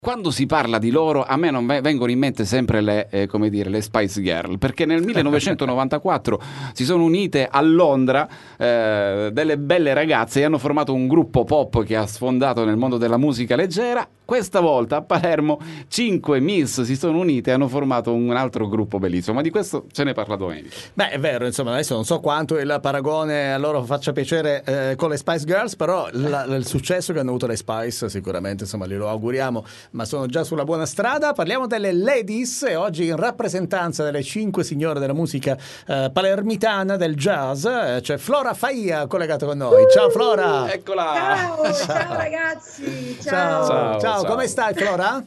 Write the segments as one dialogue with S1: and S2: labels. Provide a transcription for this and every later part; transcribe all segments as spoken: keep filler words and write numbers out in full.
S1: Quando si parla di loro, a me non vengono in mente sempre le, eh, come dire, le Spice Girl, perché nel millenovecentonovantaquattro si sono unite a Londra eh, delle belle ragazze e hanno formato un gruppo pop che ha sfondato nel mondo della musica leggera. Questa volta a Palermo cinque Miss si sono unite e hanno formato un altro gruppo bellissimo, ma di questo ce ne parla domenica.
S2: Beh, è vero, insomma, adesso non so quanto il paragone a loro faccia piacere eh, con le Spice Girls, però la, il successo che hanno avuto le Spice sicuramente, insomma, glielo auguriamo, ma sono già sulla buona strada. Parliamo delle Ladies e oggi in rappresentanza delle cinque signore della musica eh, palermitana del jazz eh, c'è Flora Faia collegata con noi. Ciao Flora!
S1: Eccola!
S3: Ciao, ciao ragazzi!
S2: Ciao,
S3: Ciao!
S2: ciao, ciao. Come stai Flora?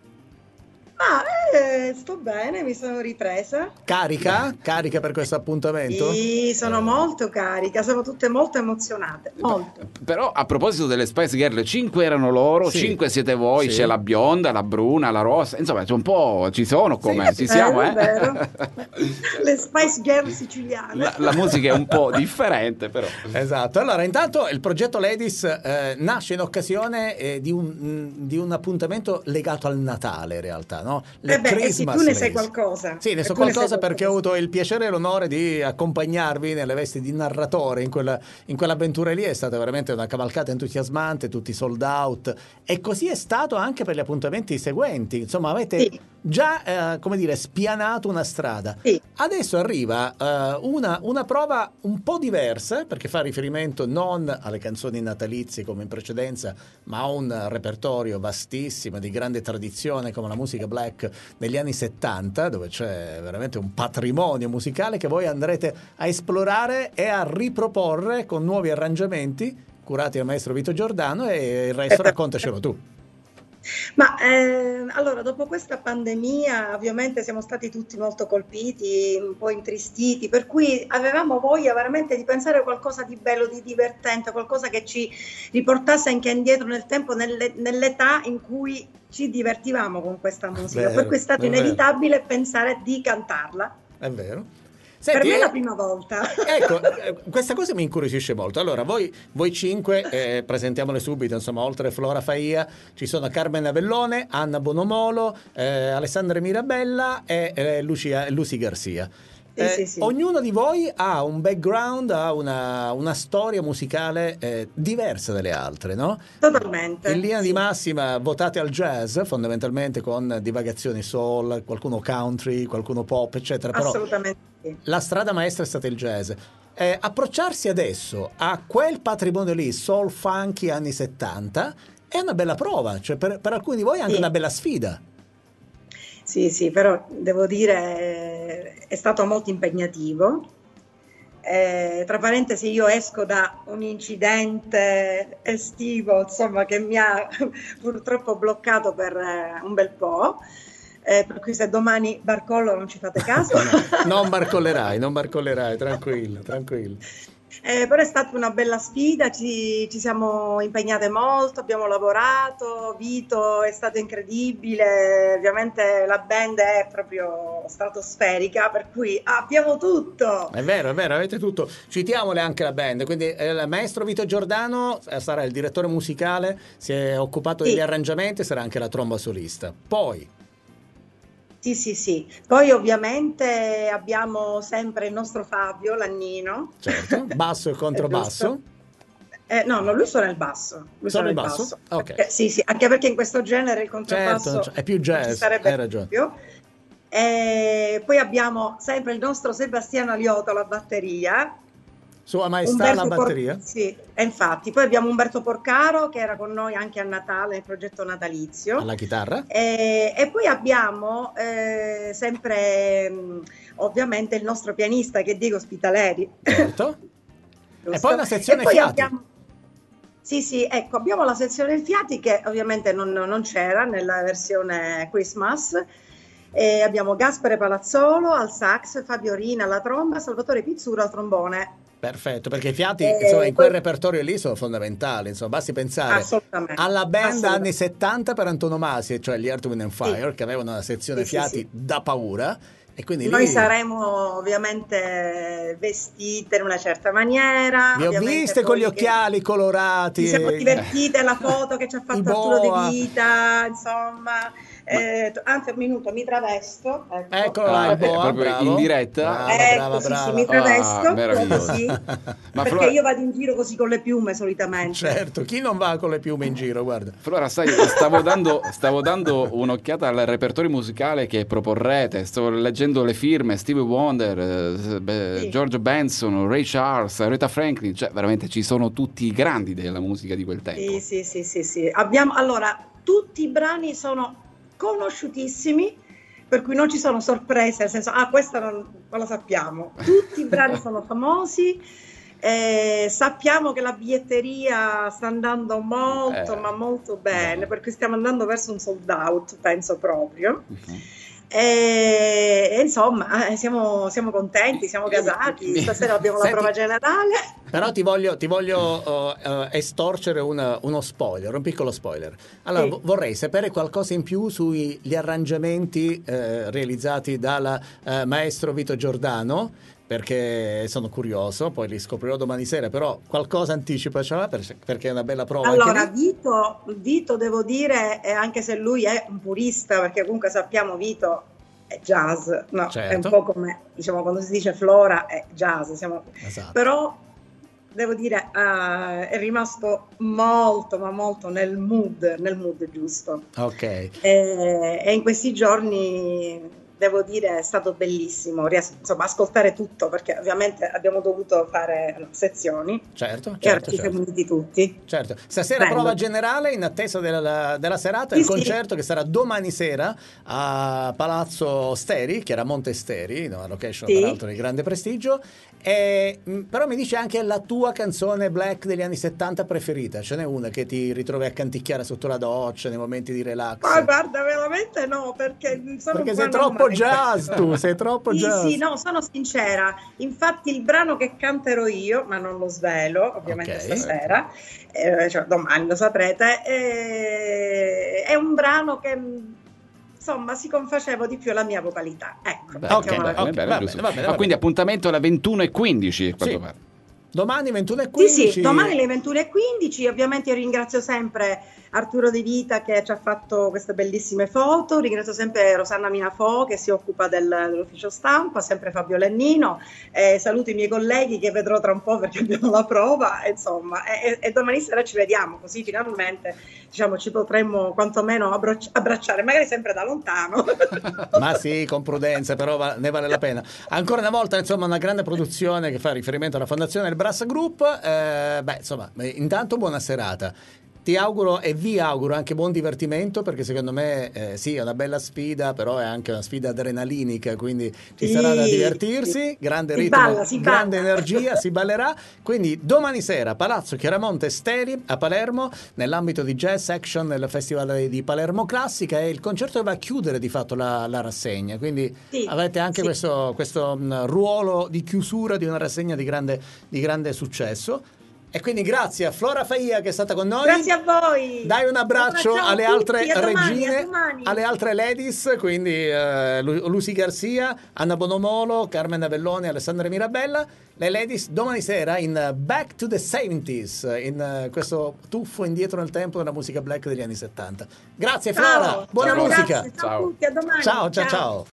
S3: Ah, eh, sto bene, mi sono ripresa.
S2: Carica? Carica per questo appuntamento?
S3: Sì, sono molto carica, sono tutte molto emozionate, molto.
S1: Però a proposito delle Spice Girl, cinque erano loro,
S2: Sì.
S1: cinque siete voi,
S2: Sì.
S1: c'è la bionda, la bruna, la rossa, insomma c'è un po', ci sono come,
S2: Sì,
S1: ci siamo,
S3: eh,
S1: eh?
S3: è vero. Le Spice Girl siciliane.
S1: La, la musica è un po' differente però.
S2: Esatto, allora intanto il progetto Ladies eh, nasce in occasione eh, di, un, mh, di un appuntamento legato al Natale in realtà, no? Le
S3: Eh beh, eh sì,
S2: Christmas
S3: tu ne sai
S2: Ladies.
S3: qualcosa.
S2: Sì, ne
S3: E
S2: so
S3: tu ne
S2: qualcosa
S3: sai
S2: perché ho
S3: qualcosa.
S2: avuto il piacere e l'onore di accompagnarvi nelle vesti di narratore in, quella, in quell'avventura lì. È stata veramente una cavalcata entusiasmante, tutti sold out, e così è stato anche per gli appuntamenti seguenti. Insomma, avete
S3: Sì.
S2: già, eh, come dire, spianato una strada.
S3: Sì.
S2: Adesso arriva eh, una, una prova un po' diversa, perché fa riferimento non alle canzoni natalizie come in precedenza, ma a un repertorio vastissimo di grande tradizione come la musica black degli anni settanta, dove c'è veramente un patrimonio musicale che voi andrete a esplorare e a riproporre con nuovi arrangiamenti curati dal maestro Vito Giordano, e il resto raccontacelo tu.
S3: Ma eh, allora, dopo questa pandemia, ovviamente siamo stati tutti molto colpiti, un po' intristiti, per cui avevamo voglia veramente di pensare a qualcosa di bello, di divertente, qualcosa che ci riportasse anche indietro nel tempo, nelle- nell'età in cui ci divertivamo con questa musica.
S2: Vero,
S3: Per cui è stato
S2: è vero.
S3: inevitabile pensare di cantarla.
S2: È vero?
S3: Per
S2: Senti,
S3: me è
S2: eh,
S3: la prima volta.
S2: Ecco, eh, questa cosa mi incuriosisce molto. Allora, voi, voi cinque, eh, presentiamole subito, insomma, oltre Flora Faia, ci sono Carmen Avellone, Anna Bonomolo, eh, Alessandra Mirabella e eh, Lucia, Lucy Garcia.
S3: Sì,
S2: Eh,
S3: sì, sì.
S2: Ognuno di voi ha un background, ha una, una storia musicale eh, diversa dalle altre, no?
S3: Totalmente.
S2: In linea di
S3: sì.
S2: massima votate al jazz, fondamentalmente con divagazioni soul, qualcuno country, qualcuno pop, eccetera. Però
S3: Assolutamente sì.
S2: la strada maestra è stata il jazz. Eh, approcciarsi adesso a quel patrimonio lì, soul funky anni settanta, è una bella prova, cioè per, per alcuni di voi è anche
S3: Sì.
S2: una bella sfida.
S3: Sì, sì, però devo dire eh, è stato molto impegnativo. Eh, tra parentesi, io esco da un incidente estivo, insomma, che mi ha purtroppo bloccato per eh, un bel po'. Eh, per cui se domani barcollo non ci fate caso.
S2: No, non barcollerai, non barcollerai, tranquillo, tranquillo.
S3: Eh, però è stata una bella sfida, ci, ci siamo impegnate molto, abbiamo lavorato, Vito è stato incredibile, ovviamente la band è proprio stratosferica, per cui abbiamo tutto.
S2: È vero, è vero, avete tutto. Citiamole anche la band, quindi eh, il maestro Vito Giordano eh, sarà il direttore musicale, si è occupato
S3: Sì.
S2: degli arrangiamenti, sarà anche la tromba solista. Poi,
S3: Sì, sì, sì. Poi ovviamente abbiamo sempre il nostro Fabio Lannino.
S2: certo, basso e controbasso.
S3: Eh, no, no, lui suona il basso. Lui
S2: Suona
S3: suona
S2: il
S3: il
S2: basso?
S3: basso.
S2: Ok.
S3: Perché- sì, sì, anche perché in questo genere il contrabbasso
S2: Certo, è più jazz,
S3: ci sarebbe
S2: hai ragione.
S3: più. E poi abbiamo sempre il nostro Sebastiano Aliotto alla batteria.
S2: Sua Maestà la
S3: Por-
S2: batteria.
S3: sì, e infatti. Poi abbiamo Umberto Porcaro che era con noi anche a Natale nel progetto natalizio.
S2: Alla chitarra.
S3: E, e poi abbiamo eh, sempre mh, ovviamente il nostro pianista che è Diego Spitaleri.
S2: Certo.
S3: Giusto?
S2: E poi una sezione
S3: E poi
S2: fiati.
S3: abbiamo- Sì, sì, ecco, abbiamo la sezione fiati che ovviamente non, non c'era nella versione Christmas. E abbiamo Gaspare Palazzolo al sax, Fabio Rina alla tromba, Salvatore Pizzura al trombone.
S2: Perfetto, perché i fiati
S3: Eh,
S2: insomma, in quel
S3: poi-
S2: repertorio lì sono fondamentali, insomma, basti pensare
S3: Assolutamente.
S2: alla band
S3: Assolutamente.
S2: anni settanta per antonomasia, cioè gli Earth, Wind and Fire,
S3: Sì.
S2: che avevano una sezione
S3: Sì, sì,
S2: fiati
S3: sì.
S2: da paura, E quindi
S3: noi
S2: lì...
S3: saremo ovviamente vestite in una certa maniera.
S2: Vi ho viste con gli occhiali colorati.
S3: Ci siamo divertite alla foto che ci ha fatto Arturo De Vita, insomma. Eh, anzi, un minuto, mi travesto. Ecco,
S2: ecco ah,
S1: eh, proprio
S2: bravo.
S1: in diretta.
S3: Brava, ecco, brava, sì,
S2: brava.
S3: sì, mi travesto.
S1: Ah,
S3: così,
S1: Ma
S3: perché
S1: Flora...
S3: io vado in giro così con le piume solitamente.
S2: Certo, chi non va con le piume in giro, guarda.
S1: Flora, sai, stavo dando, stavo dando un'occhiata al repertorio musicale che proporrete. Sto leggendo le firme: Stevie Wonder, eh, beh,
S3: Sì.
S1: George Benson, Ray Charles, Aretha Franklin. Cioè, veramente ci sono tutti i grandi della musica di quel tempo.
S3: Sì, sì, sì, sì, sì. Abbiamo, allora, tutti i brani sono conosciutissimi, per cui non ci sono sorprese, nel senso, ah, questa non, non la sappiamo. Tutti i brani sono famosi, eh, sappiamo che la biglietteria sta andando molto,
S1: Eh,
S3: ma molto bene,
S1: no.
S3: per cui stiamo andando verso un sold out, penso proprio.
S1: Uh-huh.
S3: E, e insomma, eh, siamo, siamo contenti, siamo gasati. Stasera abbiamo
S2: Senti,
S3: la prova generale.
S2: Però ti voglio, ti voglio uh, uh, estorcere una- uno spoiler, un piccolo spoiler. Allora,
S3: Sì.
S2: vo- vorrei sapere qualcosa in più sugli arrangiamenti eh, realizzati dal eh, maestro Vito Giordano, perché sono curioso, poi li scoprirò domani sera, però qualcosa anticipacela per- perché è una bella prova. anche
S3: Allora,
S2: lì.
S3: Vito, Vito, devo dire, eh, anche se lui è un purista, perché comunque sappiamo Vito è jazz, no? È un
S2: Certo.
S3: po' come, diciamo, quando si dice Flora è jazz, siamo...
S2: Esatto.
S3: però devo dire, eh, è rimasto molto, ma molto nel mood, nel mood giusto.
S2: Ok.
S3: E, e in questi giorni devo dire è stato bellissimo, ries- insomma, ascoltare tutto, perché ovviamente abbiamo dovuto fare no, sezioni
S2: Certo,
S3: e
S2: certo,
S3: ci
S2: certo.
S3: siamo uniti tutti.
S2: Certo, stasera
S3: Bello.
S2: prova generale in attesa della, della serata,
S3: Sì,
S2: il
S3: sì.
S2: concerto che sarà domani sera a Palazzo Steri, Chiaramonte Steri, una location
S3: Sì.
S2: peraltro di grande prestigio. E, mh, però mi dice anche la tua canzone black degli anni settanta preferita, ce n'è una che ti ritrovi a canticchiare sotto la doccia nei momenti di relax?
S3: Ma guarda, veramente no, perché sono
S2: Perché
S3: un
S2: sei
S3: po'
S2: troppo
S3: anomala in
S2: jazz,
S3: questo.
S2: tu sei troppo
S3: Sì,
S2: jazz.
S3: sì, no, sono sincera. Infatti il brano che canterò io, ma non lo svelo, ovviamente
S2: Ok.
S3: stasera, eh, cioè domani lo saprete, eh, è un brano che insomma si confaceva di più alla mia vocalità. Ecco,
S1: Bene,
S2: Ok,
S3: mettiamola
S2: ok,
S3: così.
S1: bene,
S2: va
S1: giusto.
S2: bene, va bene,
S1: Ah,
S2: va
S1: quindi
S2: bene.
S1: appuntamento alle ventuno e quindici, a quanto
S2: Sì.
S1: pare.
S2: Domani ventuno e
S3: Sì,
S2: quindici.
S3: sì, domani alle ventuno e quindici. Ovviamente io ringrazio sempre Arturo De Vita che ci ha fatto queste bellissime foto, ringrazio sempre Rosanna Minafò che si occupa del- dell'ufficio stampa, sempre Fabio Lennino, eh, saluto i miei colleghi che vedrò tra un po' perché abbiamo la prova, e, insomma, e, e- e domani sera ci vediamo, così finalmente diciamo, ci potremmo quantomeno abbroc- abbracciare, magari sempre da lontano.
S2: Ma sì, con prudenza, però va- ne vale la pena. Ancora una volta, insomma, una grande produzione che fa riferimento alla fondazione del Brass Group. Eh, beh, insomma, eh, intanto buona serata. Ti auguro e vi auguro anche buon divertimento, perché secondo me eh, sì, è una bella sfida, però è anche una sfida adrenalinica, quindi ci
S3: Sì,
S2: sarà da divertirsi,
S3: sì.
S2: grande
S3: Si
S2: ritmo,
S3: balla, si
S2: grande
S3: balla.
S2: energia, si ballerà. Quindi domani sera Palazzo Chiaramonte Steri a Palermo, nell'ambito di Jazz Action nel Festival di Palermo Classica, e il concerto va a chiudere di fatto la, la rassegna, quindi
S3: Sì,
S2: avete anche
S3: sì.
S2: questo, questo mh, ruolo di chiusura di una rassegna di grande, di grande successo. E quindi grazie a Flora Faia che è stata con noi.
S3: Grazie a voi.
S2: Dai un abbraccio
S3: Ciao a
S2: alle
S3: tutti,
S2: altre
S3: a domani,
S2: regine,
S3: a domani.
S2: alle altre ladies, quindi eh, Lu- Lucy Garcia, Anna Bonomolo, Carmen Avelloni, Alessandra Mirabella. Le ladies domani sera in Back to the seventies, in eh, questo tuffo indietro nel tempo della musica black degli anni settanta. Grazie Flora,
S3: Ciao,
S2: buona
S3: ciao,
S2: musica.
S3: grazie, ciao a
S1: Ciao.
S3: tutti, a domani.
S2: Ciao, ciao, ciao.